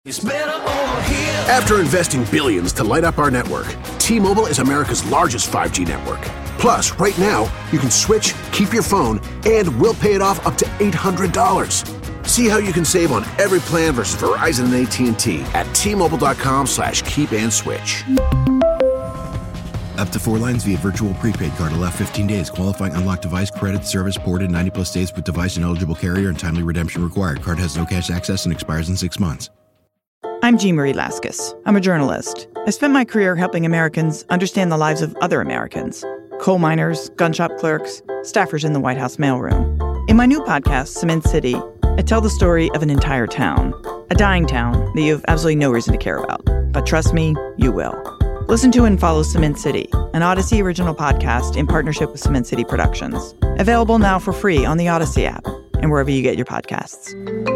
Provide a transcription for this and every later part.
It's better over here. After investing billions to light up our network, T-Mobile is America's largest 5G network. Plus, right now, you can switch, keep your phone, and we'll pay it off up to $800. See how you can save on every plan versus Verizon and AT&T at T-Mobile.com/keep-and-switch. Up to 4 lines via virtual prepaid card. Allow 15 days. Qualifying unlocked device credit service ported 90-plus days with device and eligible carrier and timely redemption required. Card has no cash access and expires in 6 months. I'm Jean Marie Laskus. I'm a journalist. I spent my career helping Americans understand the lives of other Americans. Coal miners, gun shop clerks, staffers in the White House mailroom. In my new podcast, Cement City, I tell the story of an entire town. A dying town that you have absolutely no reason to care about. But trust me, you will. Listen to and follow Cement City, an Odyssey original podcast in partnership with Cement City Productions. Available now for free on the Odyssey app and wherever you get your podcasts.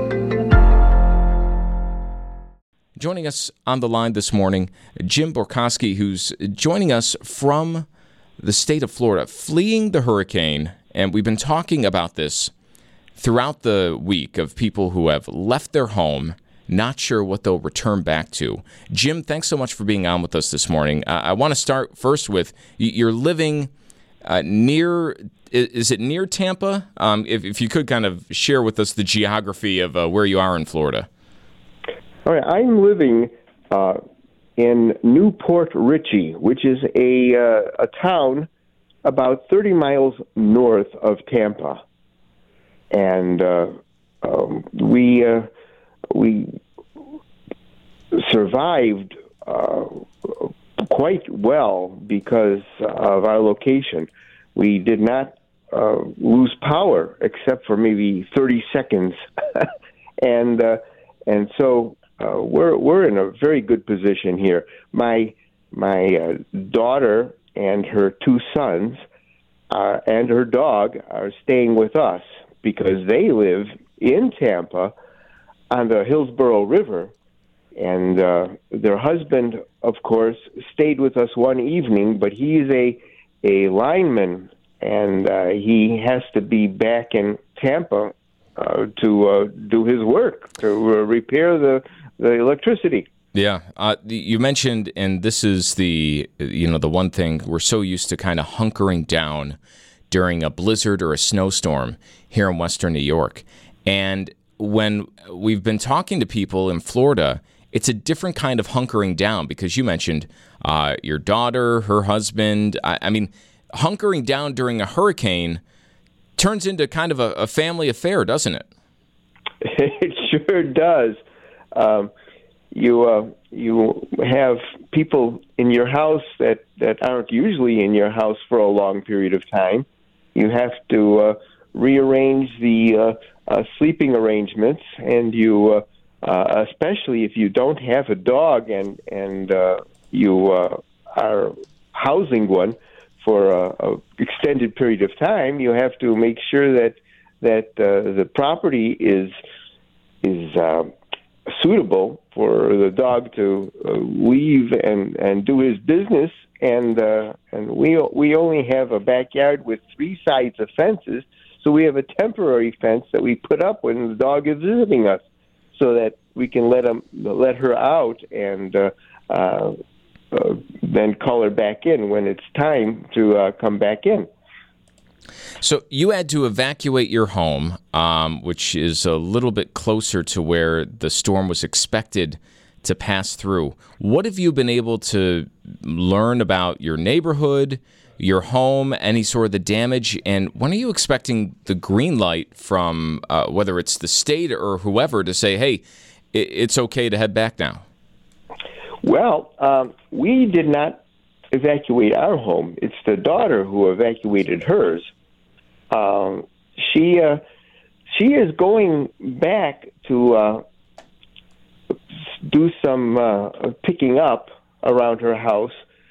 Joining us on the line this morning, Jim Borkowski, who's joining us from the state of Florida, fleeing the hurricane. And we've been talking about this throughout the week of people who have left their home, not sure what they'll return back to. Jim, thanks so much for being on with us this morning. I want to start first with, you're living near, is it near Tampa? If you could kind of share with us the geography of where you are in Florida. All right, I'm living in Newport Richey, which is a town about 30 miles north of Tampa, and we survived quite well because of our location. We did not lose power except for maybe 30 seconds, and so. We're in a very good position here. My daughter and her 2 sons and her dog are staying with us because they live in Tampa on the Hillsborough River, and their husband, of course, stayed with us one evening, but he's a lineman, and he has to be back in Tampa to do his work, to repair the electricity. Yeah, you mentioned, and this is the one thing we're so used to, kind of hunkering down during a blizzard or a snowstorm here in Western New York. And when we've been talking to people in Florida, it's a different kind of hunkering down, because you mentioned your daughter, her husband. I mean, hunkering down during a hurricane turns into kind of a family affair, doesn't it? It sure does. You have people in your house that aren't usually in your house for a long period of time. You have to rearrange the sleeping arrangements, and you, especially if you don't have a dog and you are housing one for a extended period of time, you have to make sure that the property is suitable for the dog to leave and do his business. And we only have a backyard with 3 sides of fences, so we have a temporary fence that we put up when the dog is visiting us, so that we can let her out and then call her back in when it's time to come back in. So you had to evacuate your home, which is a little bit closer to where the storm was expected to pass through. What have you been able to learn about your neighborhood, your home, any sort of the damage, and when are you expecting the green light from whether it's the state or whoever to say, hey, it's okay to head back now? Well, we did not evacuate our home. It's the daughter who evacuated hers. She is going back to do some picking up around her house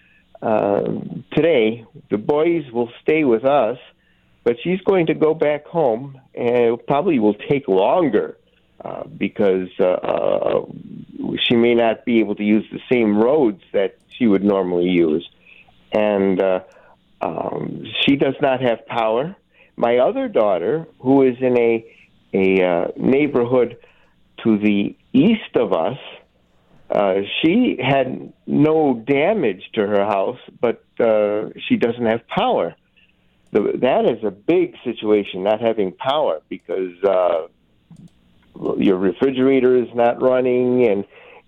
today. The boys will stay with us, but she's going to go back home, and it probably will take longer because she may not be able to use the same roads that she would normally use. And she does not have power. My other daughter, who is in a neighborhood to the east of us, She had no damage to her house, but she doesn't have power. That is a big situation, not having power, because your refrigerator is not running, and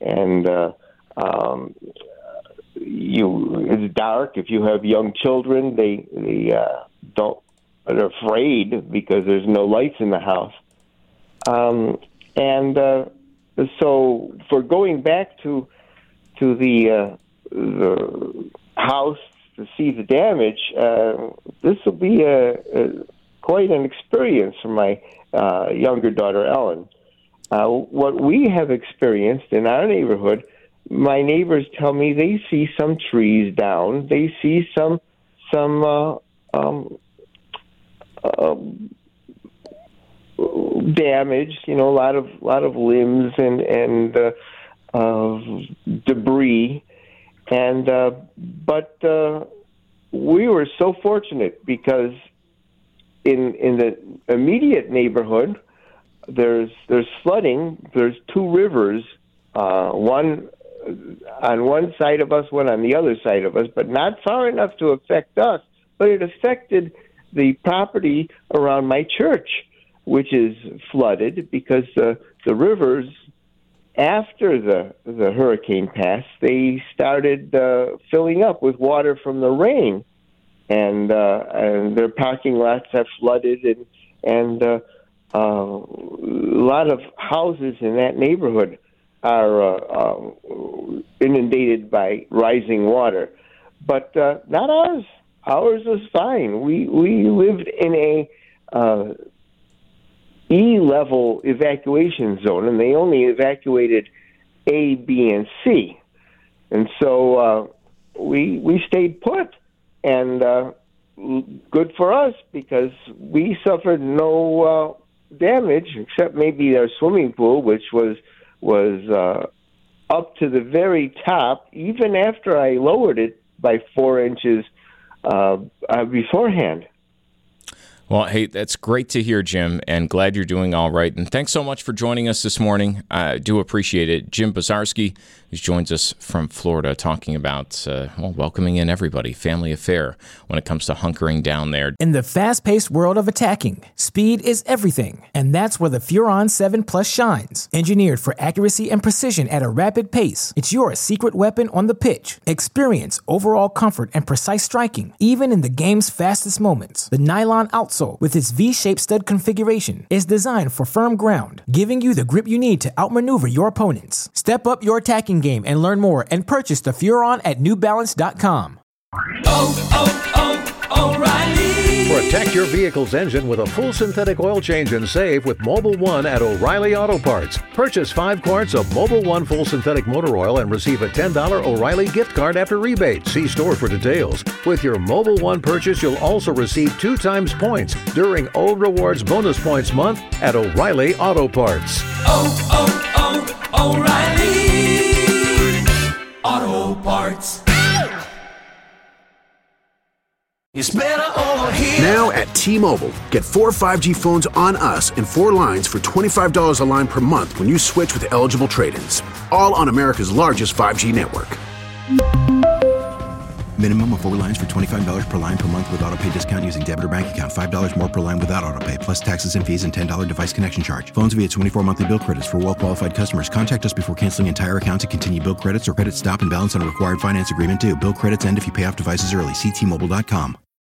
it's dark. If you have young children, they are afraid because there's no lights in the house. So for going back to the house to see the damage, this will be quite an experience for my younger daughter, Ellen. What we have experienced in our neighborhood, my neighbors tell me they see some trees down. They see some damage, a lot of limbs and debris, but we were so fortunate because in the immediate neighborhood there's flooding. There's two rivers, one on one side of us, one on the other side of us, but not far enough to affect us. But it affected the property around my church, which is flooded because the rivers, after the hurricane passed, they started filling up with water from the rain, and their parking lots have flooded, and a lot of houses in that neighborhood are inundated by rising water, but not ours. Ours was fine. We lived in a E-level evacuation zone, and they only evacuated A, B, and C. And so we stayed put, and good for us because we suffered no damage except maybe our swimming pool, which was up to the very top, even after I lowered it by 4 inches beforehand. Well, hey, that's great to hear, Jim, and glad you're doing all right. And thanks so much for joining us this morning. I do appreciate it. Jim Bozarski, who joins us from Florida, talking about welcoming in everybody, family affair, when it comes to hunkering down there. In the fast-paced world of attacking, speed is everything, and that's where the Furon 7 Plus shines. Engineered for accuracy and precision at a rapid pace, it's your secret weapon on the pitch. Experience overall comfort and precise striking, even in the game's fastest moments. The nylon outsole, with its V-shaped stud configuration, is designed for firm ground, giving you the grip you need to outmaneuver your opponents. Step up your attacking game and learn more and purchase the Furon at NewBalance.com. O'Reilly! Protect your vehicle's engine with a full synthetic oil change and save with Mobil 1 at O'Reilly Auto Parts. Purchase 5 quarts of Mobil 1 full synthetic motor oil and receive a $10 O'Reilly gift card after rebate. See store for details. With your Mobil 1 purchase, you'll also receive 2 times points during O Rewards Bonus Points Month at O'Reilly Auto Parts. O'Reilly Auto Parts. It's better over here. Now at T-Mobile, get 4 5G phones on us and 4 lines for $25 a line per month when you switch with eligible trade-ins. All on America's largest 5G network. Minimum of 4 lines for $25 per line per month with autopay discount using debit or bank account. $5 more per line without autopay, plus taxes and fees and $10 device connection charge. Phones via 24 monthly bill credits for well-qualified customers. Contact us before canceling entire accounts and continue bill credits or credit stop and balance on a required finance agreement due. Bill credits end if you pay off devices early. See T-Mobile.com.